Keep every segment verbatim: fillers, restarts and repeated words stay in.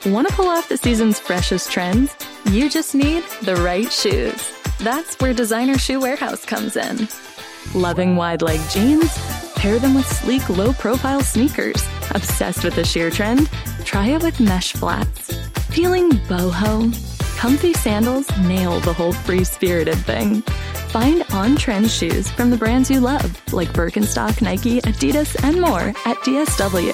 Want to pull off the season's freshest trends? You just need the right shoes. That's where Designer Shoe Warehouse comes in. Loving wide-leg jeans? Pair them with sleek, low-profile sneakers. Obsessed with the sheer trend? Try it with mesh flats. Feeling boho? Comfy sandals nail the whole free-spirited thing. Find on-trend shoes from the brands you love, like Birkenstock, Nike, Adidas, and more at D S W.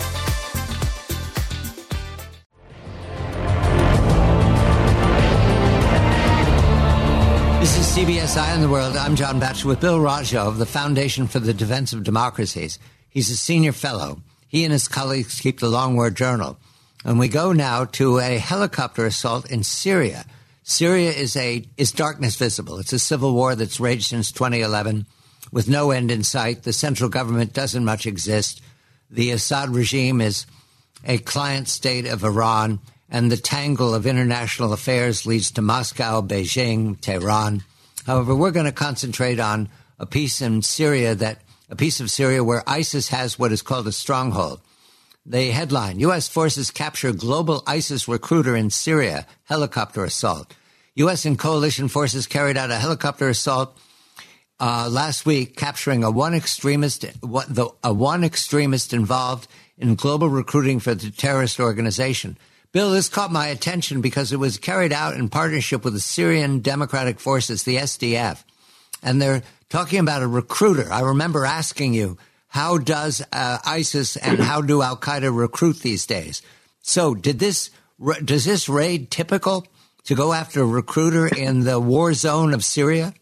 This is C B S Eye on the World. I'm John Batchelor with Bill Rajo of the Foundation for the Defense of Democracies. He's a senior fellow. He and his colleagues keep the Long War Journal. And we go now to a helicopter assault in Syria. Syria is a is darkness visible. It's a civil war that's raged since twenty eleven with no end in sight. The central government doesn't much exist. The Assad regime is a client state of Iran, and the tangle of international affairs leads to Moscow, Beijing, Tehran. However, we're going to concentrate on a piece in Syria that a piece of Syria where ISIS has what is called a stronghold. The headline, U S forces capture global ISIS recruiter in Syria, helicopter assault. U S and coalition forces carried out a helicopter assault uh, last week, capturing a one extremist, what, the, a one extremist involved in global recruiting for the terrorist organization. Bill, this caught my attention because it was carried out in partnership with the Syrian Democratic Forces, the S D F. And they're talking about a recruiter. I remember asking you, how does uh, ISIS and how do al-Qaeda recruit these days? So did this, does this raid typical to go after a recruiter in the war zone of Syria?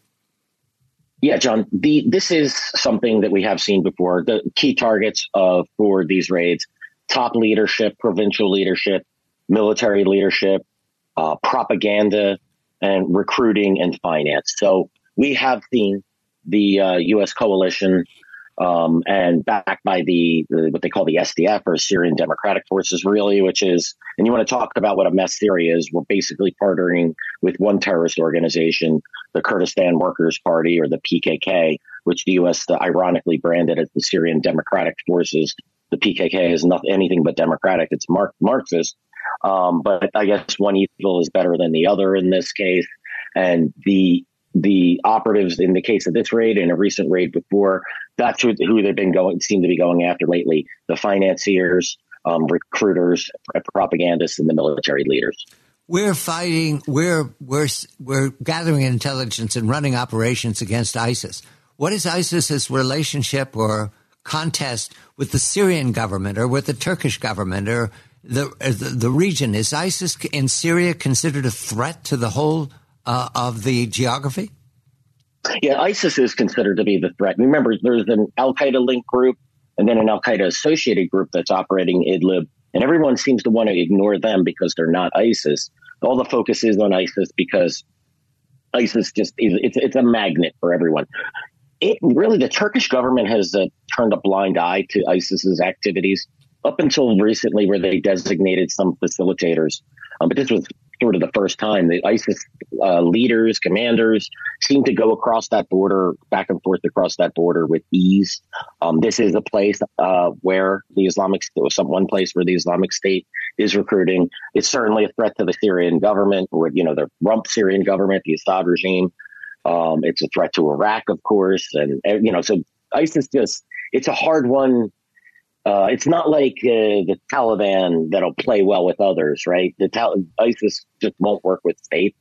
Yeah, John, the, this is something that we have seen before. The key targets of for these raids, top leadership, provincial leadership, military leadership, uh, propaganda, and recruiting and finance. So we have seen the uh, U S coalition um, and backed by the, the what they call the S D F, or Syrian Democratic Forces, really, which is, and you want to talk about what a mess Syria is, we're basically partnering with one terrorist organization, the Kurdistan Workers' Party, or the P K K, which the U S ironically branded as the Syrian Democratic Forces. The P K K is not anything but democratic. It's Mark, Marxist. Um, but I guess one evil is better than the other in this case. And the the operatives in the case of this raid and a recent raid before, that's who, who they've been going, seem to be going after lately. The financiers, um, recruiters, propagandists, and the military leaders. We're fighting, we're, we're, we're gathering intelligence and running operations against ISIS. What is ISIS's relationship or contest with the Syrian government or with the Turkish government or the, the, the region? Is ISIS in Syria considered a threat to the whole uh, of the geography? Yeah, ISIS is considered to be the threat. Remember, there's an al-Qaeda linked group and then an al-Qaeda associated group that's operating Idlib. And everyone seems to want to ignore them because they're not ISIS. All the focus is on ISIS because ISIS just is, it's, it's a magnet for everyone. It really, the Turkish government has uh, turned a blind eye to ISIS's activities up until recently, where they designated some facilitators. Um, but this was sort of the first time the ISIS uh, leaders, commanders seem to go across that border, back and forth across that border with ease. Um, this is a place uh, where the Islamic, some one place where the Islamic State is recruiting. It's certainly a threat to the Syrian government, or, you know, the rump Syrian government, the Assad regime. Um, it's a threat to Iraq, of course. And, you know, so ISIS just, it's a hard one. Uh, it's not like uh, the Taliban that'll play well with others, right? The Tal- ISIS just won't work with states.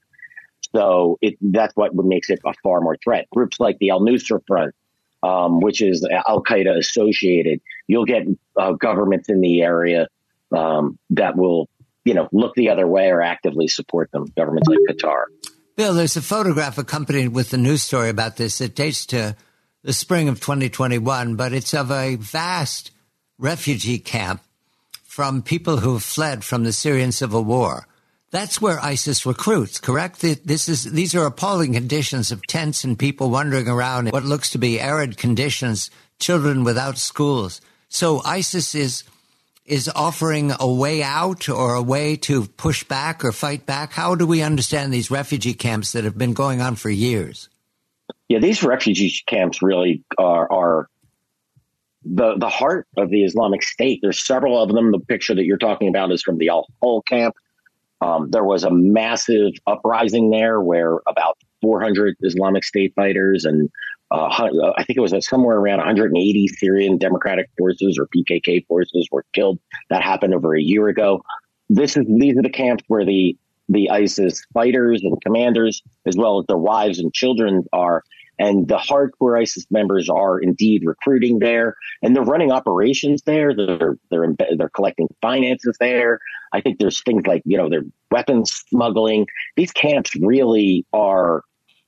So it, that's what makes it a far more threat. Groups like the Al-Nusra Front, um, which is al-Qaeda associated, you'll get uh, governments in the area um, that will, you know, look the other way or actively support them, governments like Qatar. Bill, there's a photograph accompanied with the news story about this. It dates to the spring of twenty twenty-one, but it's of a vast refugee camp from people who have fled from the Syrian civil war. That's where ISIS recruits, correct? This is, these are appalling conditions of tents and people wandering around in what looks to be arid conditions, children without schools. So ISIS is is offering a way out or a way to push back or fight back. How do we understand these refugee camps that have been going on for years? Yeah, these refugee camps really are, are the, the heart of the Islamic State. There's several of them. The picture that you're talking about is from the Al-Hol camp. Um, there was a massive uprising there where about four hundred Islamic State fighters and uh, I think it was somewhere around one hundred eighty Syrian Democratic Forces or P K K forces were killed. That happened over a year ago. This is these are the camps where the the ISIS fighters and commanders, as well as their wives and children, are. And the hardcore ISIS members are indeed recruiting there, and they're running operations there. They're they're they're collecting finances there. I think there's things like, you know, they're weapons smuggling. These camps really are,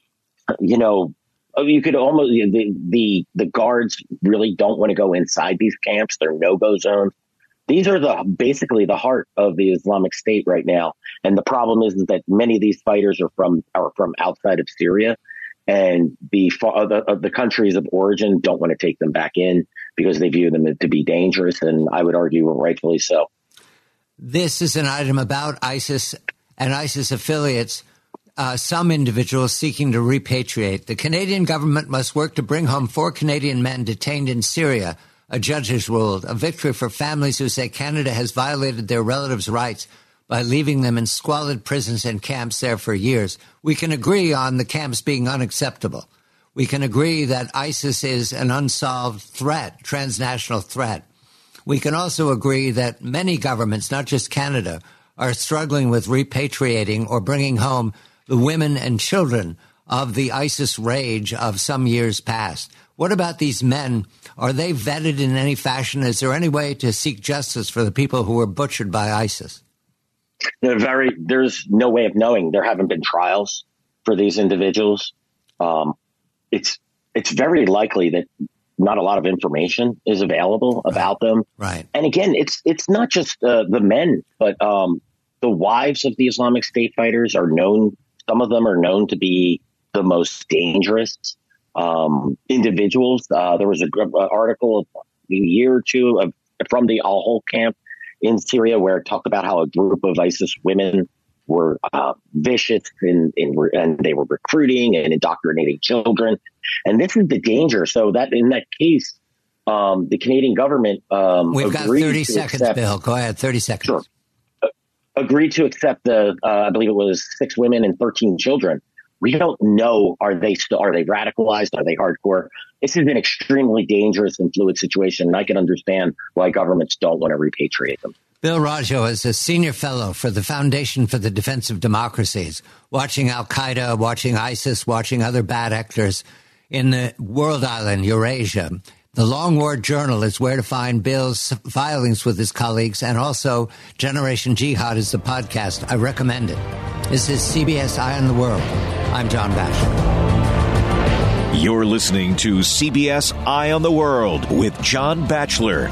you know, you could almost the the the guards really don't want to go inside these camps. They're no-go zones. These are the basically the heart of the Islamic State right now. And the problem is, is that many of these fighters are from are from outside of Syria. And the, the the countries of origin don't want to take them back in because they view them to be dangerous, and I would argue rightfully so. This is an item about ISIS and ISIS affiliates, uh, some individuals seeking to repatriate. The Canadian government must work to bring home four Canadian men detained in Syria, a judge has ruled, a victory for families who say Canada has violated their relatives' rights by leaving them in squalid prisons and camps there for years. We can agree on the camps being unacceptable. We can agree that ISIS is an unsolved threat, transnational threat. We can also agree that many governments, not just Canada, are struggling with repatriating or bringing home the women and children of the ISIS rage of some years past. What about these men? Are they vetted in any fashion? Is there any way to seek justice for the people who were butchered by ISIS? They're very, there's no way of knowing. There haven't been trials for these individuals. Um, it's it's very likely that not a lot of information is available about right. them. Right. And again, it's it's not just uh, the men, but um, the wives of the Islamic State fighters are known. Some of them are known to be the most dangerous um, individuals. Uh, there was a, a article a year or two of, from the Al-Hol camp in Syria, where it talked about how a group of ISIS women were uh, vicious in, in, and they were recruiting and indoctrinating children. And this is the danger. So that in that case, um, the Canadian government um, We've got thirty seconds, accept, Bill. Go ahead, thirty seconds. Sure. Uh, agreed to accept the, uh, I believe it was six women and thirteen children. We don't know, are they still, are they radicalized? Are they hardcore? This is an extremely dangerous and fluid situation, and I can understand why governments don't want to repatriate them. Bill Raggio is a senior fellow for the Foundation for the Defense of Democracies, watching al-Qaeda, watching ISIS, watching other bad actors in the world island, Eurasia. The Long War Journal is where to find Bill's filings with his colleagues, and also Generation Jihad is the podcast. I recommend it. This is C B S Eye on the World. I'm John Batchelor. You're listening to C B S Eye on the World with John Batchelor.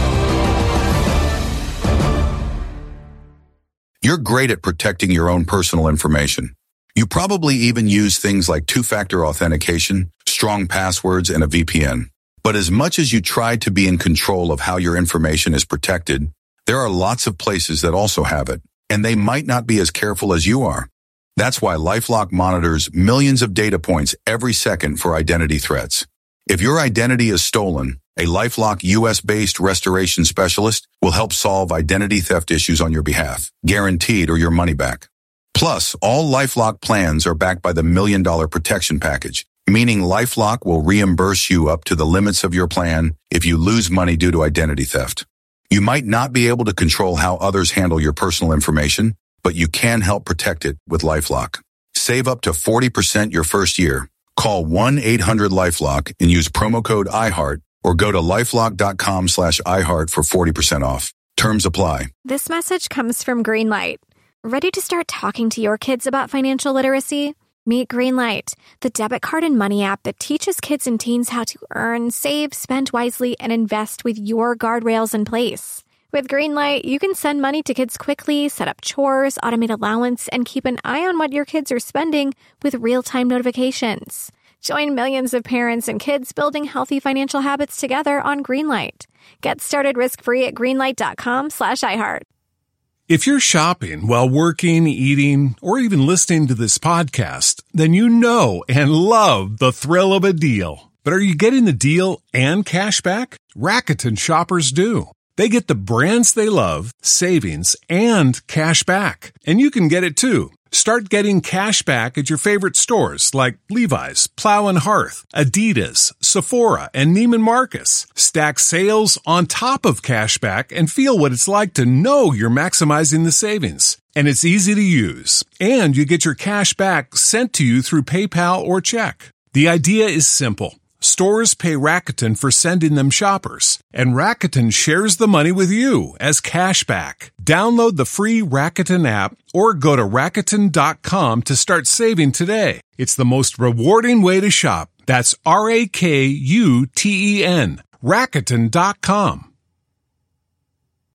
You're great at protecting your own personal information. You probably even use things like two-factor authentication, strong passwords, and a V P N. But as much as you try to be in control of how your information is protected, there are lots of places that also have it, and they might not be as careful as you are. That's why LifeLock monitors millions of data points every second for identity threats. If your identity is stolen, a LifeLock U S-based restoration specialist will help solve identity theft issues on your behalf, guaranteed or your money back. Plus, all LifeLock plans are backed by the Million Dollar Protection Package, meaning LifeLock will reimburse you up to the limits of your plan if you lose money due to identity theft. You might not be able to control how others handle your personal information, but you can help protect it with LifeLock. Save up to forty percent your first year. Call one eight hundred LifeLock and use promo code iHeart, or go to lifelock.com slash iHeart for forty percent off. Terms apply. This message comes from Greenlight. Ready to start talking to your kids about financial literacy? Meet Greenlight, the debit card and money app that teaches kids and teens how to earn, save, spend wisely, and invest with your guardrails in place. With Greenlight, you can send money to kids quickly, set up chores, automate allowance, and keep an eye on what your kids are spending with real-time notifications. Join millions of parents and kids building healthy financial habits together on Greenlight. Get started risk-free at greenlight.com slash iHeart. If you're shopping while working, eating, or even listening to this podcast, then you know and love the thrill of a deal. But are you getting the deal and cash back? Rakuten shoppers do. They get the brands they love, savings, and cash back. And you can get it too. Start getting cash back at your favorite stores like Levi's, Plow and Hearth, Adidas, Sephora, and Neiman Marcus. Stack sales on top of cash back and feel what it's like to know you're maximizing the savings. And it's easy to use. And you get your cash back sent to you through PayPal or check. The idea is simple. Stores pay Rakuten for sending them shoppers, and Rakuten shares the money with you as cash back. Download the free Rakuten app or go to Rakuten dot com to start saving today. It's the most rewarding way to shop. That's R A K U T E N. Rakuten dot com.